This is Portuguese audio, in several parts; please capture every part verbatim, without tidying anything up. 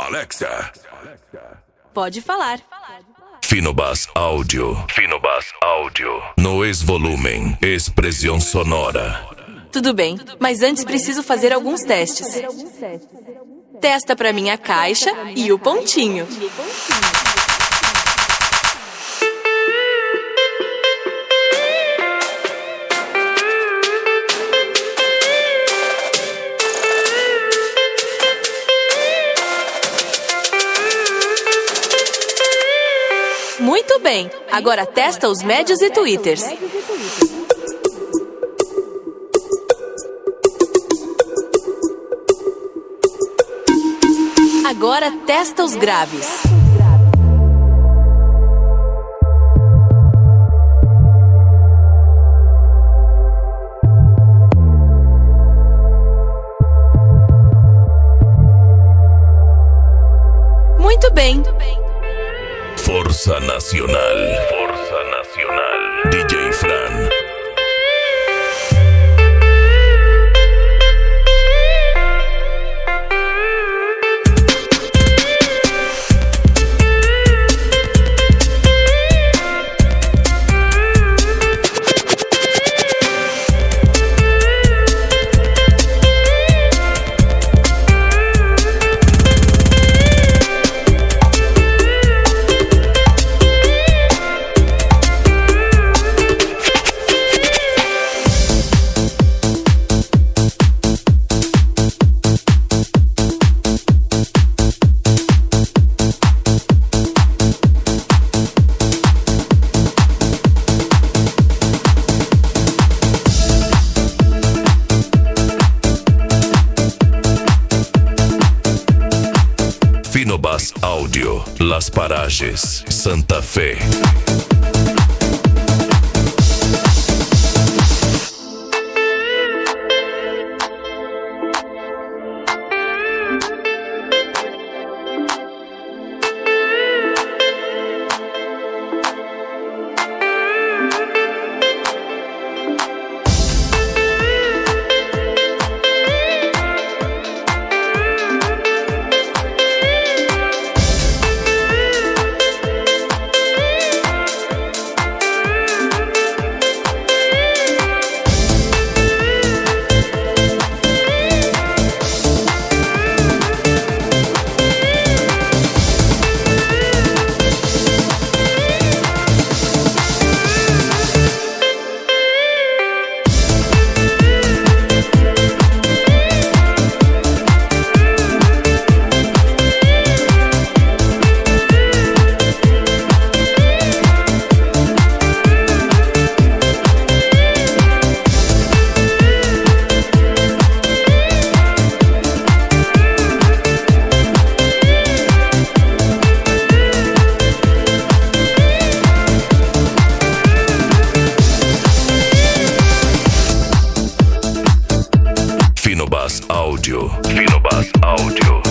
Alexa. Pode falar. Finobas Áudio. Finobas Áudio. No ex-volumen. Expressão sonora. Tudo bem, mas antes preciso fazer alguns testes. Testa pra mim a caixa e o pontinho. Muito bem, agora testa os médios e twitters. Agora testa os graves. Muito bem. Força Nacional. Força Nacional. D J Fran. Finobas Áudio, Las Parajes, Santa Fe. Finobas Áudio. Finobas Áudio.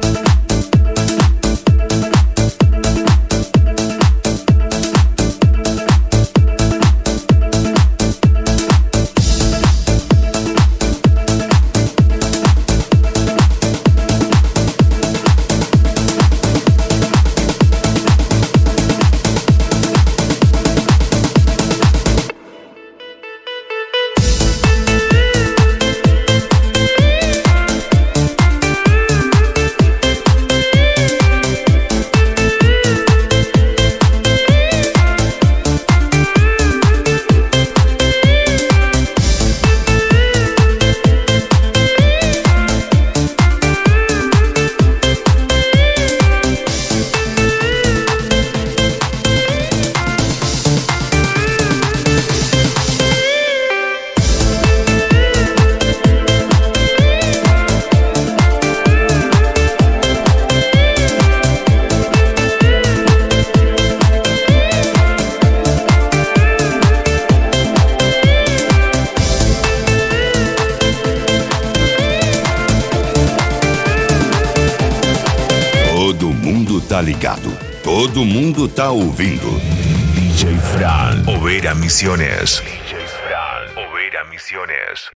Todo mundo tá ligado. Todo mundo tá ouvindo. D J Fran. Oveira Misiones. D J Fran. Oveira Misiones.